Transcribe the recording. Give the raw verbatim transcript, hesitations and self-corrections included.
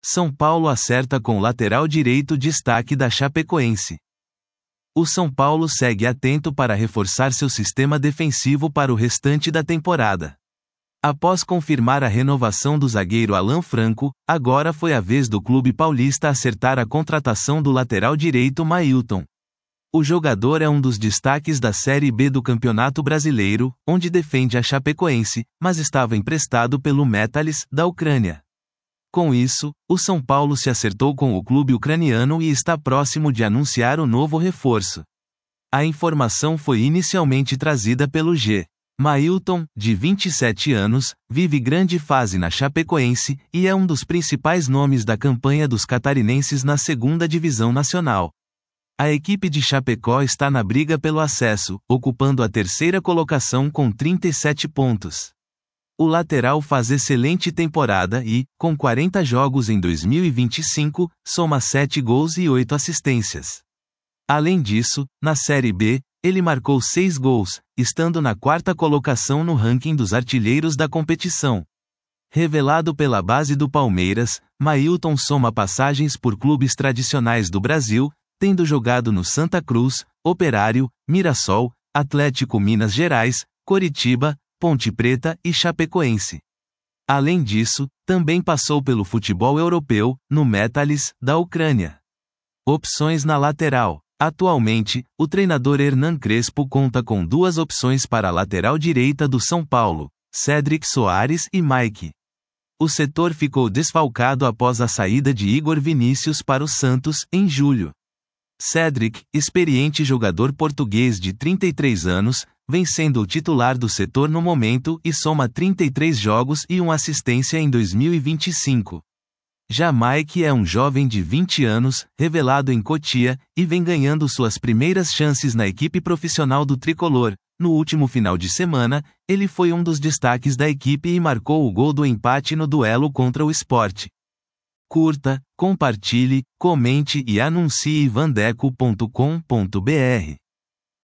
São Paulo acerta com o lateral direito destaque da Chapecoense. O São Paulo segue atento para reforçar seu sistema defensivo para o restante da temporada. Após confirmar a renovação do zagueiro Alan Franco, agora foi a vez do clube paulista acertar a contratação do lateral direito Mailton. O jogador é um dos destaques da Série B do Campeonato Brasileiro, onde defende a Chapecoense, mas estava emprestado pelo Metalist, da Ucrânia. Com isso, o São Paulo se acertou com o clube ucraniano e está próximo de anunciar o novo reforço. A informação foi inicialmente trazida pelo G. Mailton, de vinte e sete anos, vive grande fase na Chapecoense, e é um dos principais nomes da campanha dos catarinenses na segunda divisão nacional. A equipe de Chapecó está na briga pelo acesso, ocupando a terceira colocação com trinta e sete pontos. O lateral faz excelente temporada e, com quarenta jogos em dois mil e vinte e cinco, soma sete gols e oito assistências. Além disso, na Série B, ele marcou seis gols, estando na quarta colocação no ranking dos artilheiros da competição. Revelado pela base do Palmeiras, Mailton soma passagens por clubes tradicionais do Brasil, tendo jogado no Santa Cruz, Operário, Mirassol, Atlético Minas Gerais, Coritiba, Ponte Preta e Chapecoense. Além disso, também passou pelo futebol europeu, no Metalist, da Ucrânia. Opções na lateral. Atualmente, o treinador Hernan Crespo conta com duas opções para a lateral direita do São Paulo, Cédric Soares e Mike. O setor ficou desfalcado após a saída de Igor Vinícius para o Santos, em julho. Cédric, experiente jogador português de trinta e três anos, vem sendo o titular do setor no momento e soma trinta e três jogos e uma assistência em dois mil e vinte e cinco. Já Mike é um jovem de vinte anos, revelado em Cotia, e vem ganhando suas primeiras chances na equipe profissional do tricolor. No último final de semana, ele foi um dos destaques da equipe e marcou o gol do empate no duelo contra o Sport. Curta, compartilhe, comente e anuncie vandeco ponto com ponto br.